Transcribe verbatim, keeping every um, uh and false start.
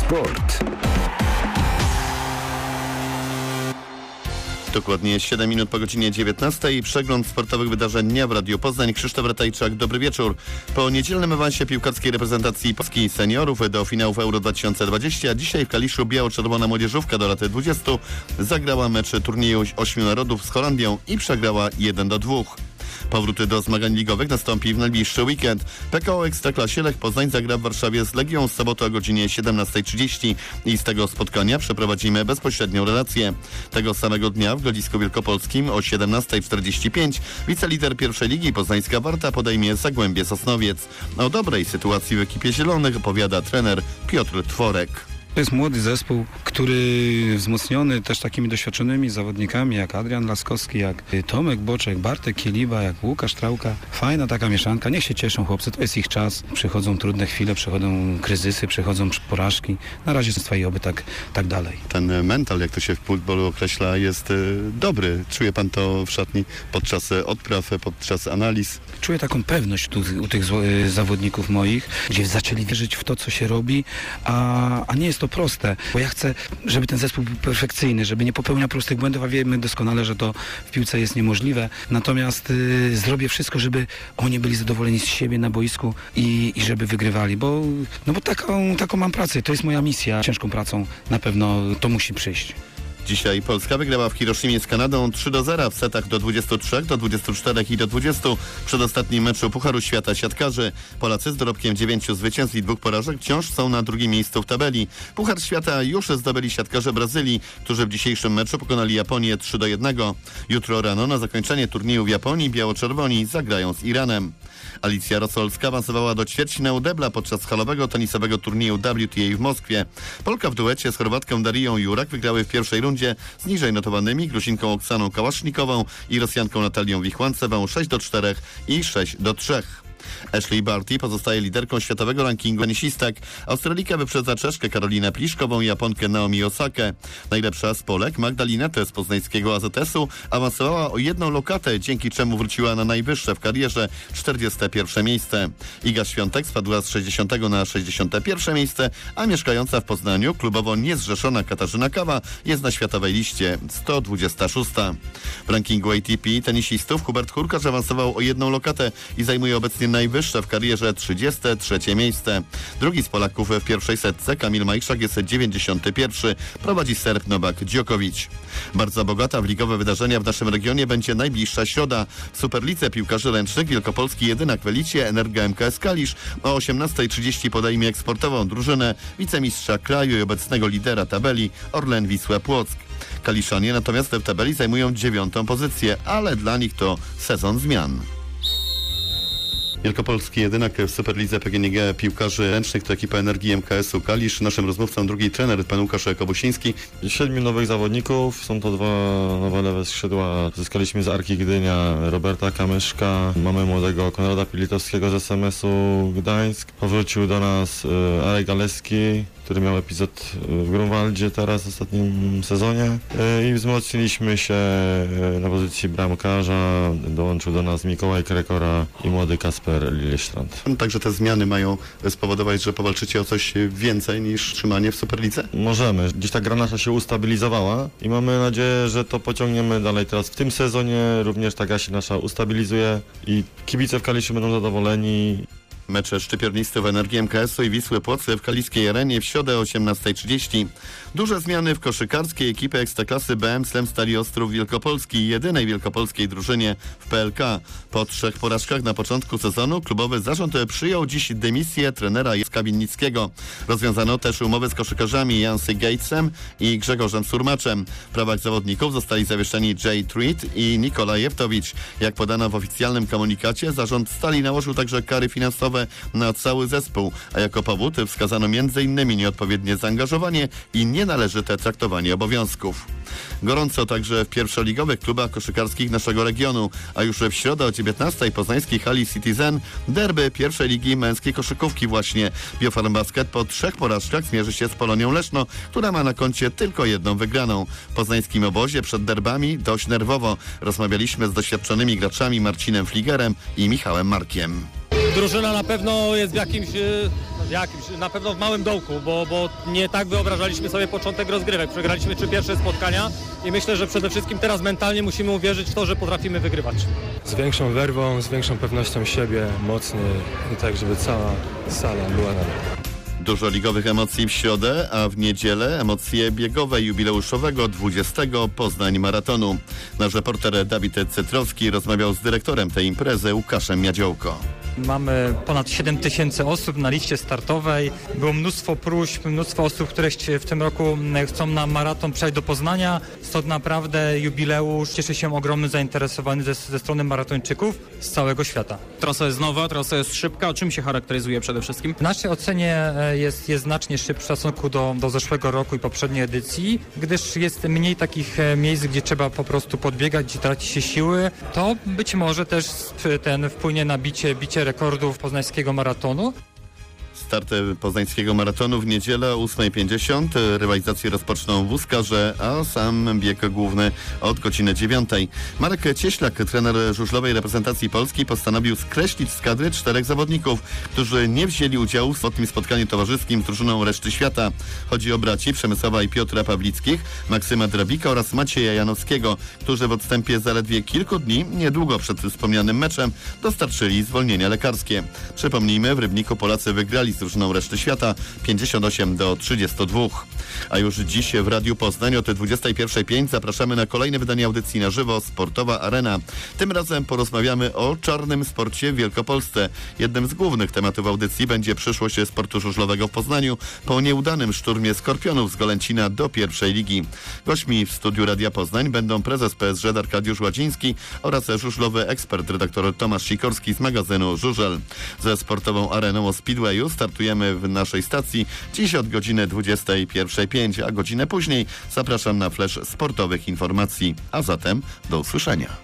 Sport. Dokładnie siedem minut po godzinie dziewiętnastej. Przegląd sportowych wydarzeń dnia w Radiu Poznań. Krzysztof Ratajczak, dobry wieczór. Po niedzielnym awansie piłkarskiej reprezentacji Polski seniorów do finałów Euro dwa tysiące dwadzieścia, dzisiaj w Kaliszu biało-czerwona młodzieżówka do lat dwudziestu zagrała mecz turnieju ośmiu narodów z Holandią i przegrała jeden do dwóch. Powrót do zmagań ligowych nastąpi w najbliższy weekend. P K O Ekstraklasie Lech Poznań zagra w Warszawie z Legią w sobotę o godzinie siedemnasta trzydzieści i z tego spotkania przeprowadzimy bezpośrednią relację. Tego samego dnia w Grodzisku Wielkopolskim o siedemnasta czterdzieści pięć wicelider pierwszej ligi Poznańska Warta podejmie Zagłębie Sosnowiec. O dobrej sytuacji w ekipie zielonych opowiada trener Piotr Tworek. To jest młody zespół, który wzmocniony też takimi doświadczonymi zawodnikami jak Adrian Laskowski, jak Tomek Boczek, Bartek Kieliba, jak Łukasz Trałka. Fajna taka mieszanka. Niech się cieszą chłopcy, to jest ich czas. Przychodzą trudne chwile, przychodzą kryzysy, przychodzą porażki. Na razie jest i oby tak, tak dalej. Ten mental, jak to się w futbolu określa, jest y, dobry. Czuje pan to w szatni podczas odpraw, podczas analiz? Czuję taką pewność tu, u tych y, zawodników moich, gdzie zaczęli wierzyć w to, co się robi, a, a nie jest to proste, bo ja chcę, żeby ten zespół był perfekcyjny, żeby nie popełniał prostych błędów, a wiemy doskonale, że to w piłce jest niemożliwe. Natomiast y, zrobię wszystko, żeby oni byli zadowoleni z siebie na boisku i, i żeby wygrywali, bo, no bo taką, taką mam pracę, to jest moja misja. Ciężką pracą na pewno to musi przyjść. Dzisiaj Polska wygrała w Hiroshimie z Kanadą trzy do zera w setach do dwudziestu trzech, do dwudziestu czterech i do dwudziestu. W przedostatnim meczu Pucharu Świata siatkarzy Polacy z dorobkiem dziewięciu zwycięstw i dwóch porażek wciąż są na drugim miejscu w tabeli. Puchar Świata już zdobyli siatkarze Brazylii, którzy w dzisiejszym meczu pokonali Japonię trzy do jednego. Jutro rano na zakończenie turnieju w Japonii biało-czerwoni zagrają z Iranem. Alicja Rosolska awansowała do ćwierćfinału debla podczas halowego tenisowego turnieju W T A w Moskwie. Polka w duecie z Chorwatką Dariją Jurak wygrały w pierwszej rundzie z niżej notowanymi Gruzinką Oksaną Kałasznikową i Rosjanką Natalią Wichłancewą sześć do czterech i sześć do trzech. Ashley Barty pozostaje liderką światowego rankingu tenisistek. Australika wyprzedza Czeszkę Karolinę Pliszkową i Japonkę Naomi Osakę. Najlepsza z Polek Magdalena T. z poznańskiego A Z S-u awansowała o jedną lokatę, dzięki czemu wróciła na najwyższe w karierze czterdzieste pierwsze miejsce. Iga Świątek spadła z sześćdziesiątego na sześćdziesiąte pierwsze miejsce, a mieszkająca w Poznaniu klubowo niezrzeszona Katarzyna Kawa jest na światowej liście sto dwudziesta szósta. W rankingu A T P tenisistów Hubert Hurkacz awansował o jedną lokatę i zajmuje obecnie najwyższe w karierze trzydzieste trzecie miejsce. Drugi z Polaków w pierwszej setce, Kamil Majszak, jest dziewięćdziesiąty pierwszy. Prowadzi Serb Nowak Djokovic. Bardzo bogata w ligowe wydarzenia w naszym regionie będzie najbliższa środa. W Superlidze piłkarzy ręcznych wielkopolski jedynak w elicie Energa M K S Kalisz o osiemnasta trzydzieści podejmie eksportową drużynę wicemistrza kraju i obecnego lidera tabeli Orlen Wisła Płock. Kaliszanie natomiast w tabeli zajmują dziewiątą pozycję, ale dla nich to sezon zmian. Wielkopolski jedynak w Superlidze P G N G piłkarzy ręcznych to ekipa Energii M K S-u Kalisz. Naszym rozmówcą drugi trener, pan Łukasz Kobusiński. Siedmiu nowych zawodników, są to dwa nowe lewe skrzydła. Zyskaliśmy z Arki Gdynia Roberta Kamyszka, mamy młodego Konrada Pilitowskiego z S M S-u Gdańsk. Powrócił do nas Arek Galeski, który miał epizod w Grunwaldzie teraz w ostatnim sezonie i wzmocniliśmy się na pozycji bramkarza. Dołączył do nas Mikołaj Krekora i młody Kasper Lillestrand. Także te zmiany mają spowodować, że powalczycie o coś więcej niż trzymanie w Superlidze? Możemy. Gdzieś ta gra nasza się ustabilizowała i mamy nadzieję, że to pociągniemy dalej teraz w tym sezonie. Również ta gra się nasza ustabilizuje i kibice w Kaliszu będą zadowoleni. Mecze szczypiornistów Energii M K S-u i Wisły Płock w Kaliskiej Arenie w środę o osiemnasta trzydzieści. Duże zmiany w koszykarskiej ekipy Ekstraklasy B M Slem Stali Ostrów Wielkopolski, jedynej wielkopolskiej drużynie w P L K. Po trzech porażkach na początku sezonu klubowy zarząd przyjął dziś dymisję trenera Jacka Winnickiego. Rozwiązano też umowy z koszykarzami Jansy Gatesem i Grzegorzem Surmaczem. W prawach zawodników zostali zawieszeni Jay Treat i Nikola Jewtowicz. Jak podano w oficjalnym komunikacie, zarząd Stali nałożył także kary finansowe na cały zespół, a jako powód wskazano między innymi nieodpowiednie zaangażowanie i nienależyte traktowanie obowiązków. Gorąco także w pierwszoligowych klubach koszykarskich naszego regionu, a już w środę o dziewiętnastej poznańskiej hali Citizen derby pierwszej ligi męskiej koszykówki właśnie. Biofarm Basket po trzech porażkach zmierzy się z Polonią Leszno, która ma na koncie tylko jedną wygraną. W poznańskim obozie przed derbami dość nerwowo. Rozmawialiśmy z doświadczonymi graczami Marcinem Fligerem i Michałem Markiem. drużyna na pewno jest w jakimś, jakimś na pewno w małym dołku, bo, bo nie tak wyobrażaliśmy sobie początek rozgrywek. Przegraliśmy trzy pierwsze spotkania i myślę, że przede wszystkim teraz mentalnie musimy uwierzyć w to, że potrafimy wygrywać. Z większą werwą, z większą pewnością siebie, mocniej i tak, żeby cała sala była na mnie. Dużo ligowych emocji w środę, a w niedzielę emocje biegowe jubileuszowego dwudziestego Poznań Maratonu. Nasz reporter Dawid Cytrowski rozmawiał z dyrektorem tej imprezy Łukaszem Miadziołko. Mamy ponad siedem tysięcy osób na liście startowej. Było mnóstwo próśb, mnóstwo osób, które w tym roku chcą na maraton przejść do Poznania. Stąd naprawdę jubileusz cieszy się ogromnym zainteresowaniem ze, ze strony maratończyków z całego świata. Trasa jest nowa, trasa jest szybka. Czym się charakteryzuje przede wszystkim? W naszej ocenie jest, jest znacznie szybszy w stosunku do, do zeszłego roku i poprzedniej edycji, gdyż jest mniej takich miejsc, gdzie trzeba po prostu podbiegać, gdzie traci się siły. To być może też ten wpłynie na bicie, bicie rekordów poznańskiego maratonu. Start poznańskiego maratonu w niedzielę o ósma pięćdziesiąt. Rywalizacje rozpoczną wózkarze, a sam bieg główny od godziny dziewiątej. Marek Cieślak, trener żużlowej reprezentacji Polski, postanowił skreślić z kadry czterech zawodników, którzy nie wzięli udziału w sobotnim spotkaniu towarzyskim z drużyną reszty świata. Chodzi o braci Przemysława i Piotra Pawlickich, Maksyma Drabika oraz Macieja Janowskiego, którzy w odstępie zaledwie kilku dni, niedługo przed wspomnianym meczem, dostarczyli zwolnienia lekarskie. Przypomnijmy, w Rybniku Polacy wygrali z drużyną reszty świata pięćdziesiąt osiem do trzydziestu dwóch. A już dziś w Radiu Poznań od dwudziestej pierwszej pięć zapraszamy na kolejne wydanie audycji na żywo Sportowa Arena. Tym razem porozmawiamy o czarnym sporcie w Wielkopolsce. Jednym z głównych tematów audycji będzie przyszłość sportu żużlowego w Poznaniu po nieudanym szturmie Skorpionów z Golęcina do pierwszej ligi. Gośćmi w studiu Radia Poznań będą prezes P S Z Arkadiusz Ładziński oraz żużlowy ekspert redaktor Tomasz Sikorski z magazynu Żużel. Ze Sportową Areną o Speedwayu startujemy w naszej stacji dziś od godziny dwudziestej pierwszej pięć, a godzinę później zapraszam na flash sportowych informacji. A zatem do usłyszenia.